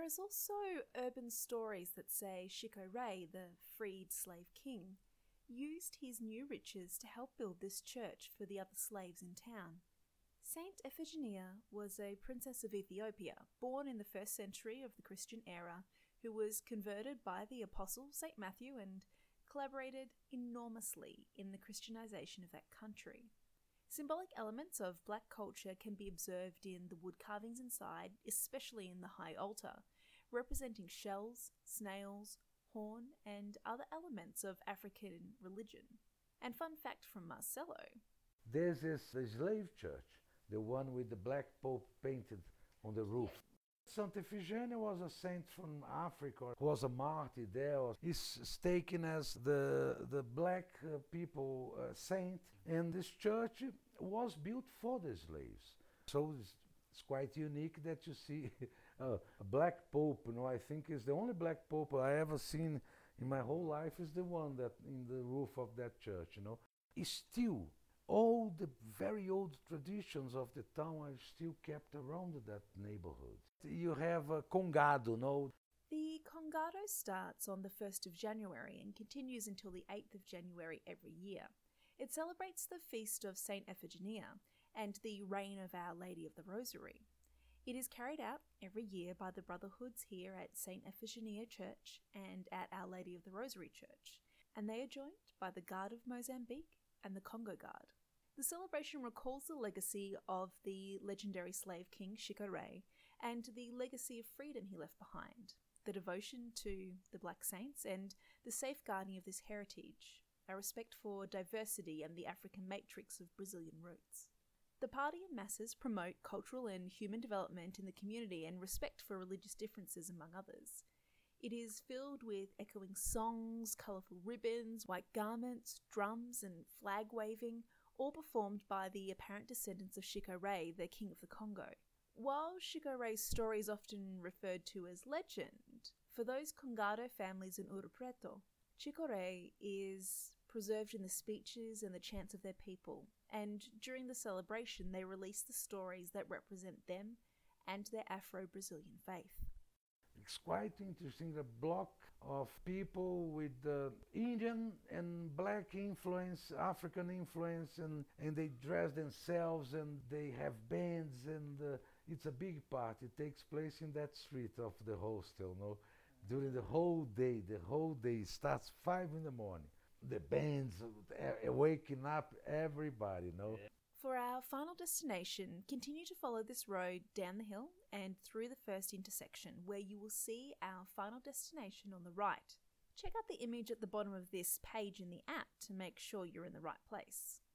is also urban stories that say Chico Rey, the freed slave king, used his new riches to help build this church for the other slaves in town. Saint Iphigenia was a princess of Ethiopia, born in the 1st century of the Christian era, who was converted by the apostle Saint Matthew and collaborated enormously in the Christianization of that country. Symbolic elements of black culture can be observed in the wood carvings inside, especially in the high altar, representing shells, snails, horn, and other elements of African religion. And fun fact from Marcelo. This is the slave church, the one with the black pope painted on the roof. Santa Iphigenia was a saint from Africa, was a martyr there. He's taken as the black people saint, and this church was built for the slaves. So it's quite unique that you see a black pope. I think is the only black pope I ever seen in my whole life is the one that in the roof of that church. It's still all the very old traditions of the town are still kept around that neighborhood. You have a Congado, The Congado starts on the 1st of January and continues until the 8th of January every year. It celebrates the feast of Saint Iphigenia and the reign of Our Lady of the Rosary. It is carried out every year by the Brotherhoods here at Saint Iphigenia Church and at Our Lady of the Rosary Church, and they are joined by the Guard of Mozambique and the Congo Guard. The celebration recalls the legacy of the legendary slave king Chico Rey and the legacy of freedom he left behind, the devotion to the black saints and the safeguarding of this heritage, a respect for diversity and the African matrix of Brazilian roots. The party and masses promote cultural and human development in the community and respect for religious differences, among others. It is filled with echoing songs, colourful ribbons, white garments, drums and flag waving, all performed by the apparent descendants of Chico Rey, the king of the Congo. While Chico Rey's story is often referred to as legend, for those Congado families in Ouro Preto, Chico Rey is preserved in the speeches and the chants of their people, and during the celebration they release the stories that represent them and their Afro-Brazilian faith. It's quite interesting, the block of people with Indian and black influence, African influence, and they dress themselves and they have bands, and it's a big party. It takes place in that street of the hostel, during the whole day. The whole day starts 5 in the morning. The bands waking up everybody, For our final destination, continue to follow this road down the hill and through the first intersection, where you will see our final destination on the right. Check out the image at the bottom of this page in the app to make sure you're in the right place.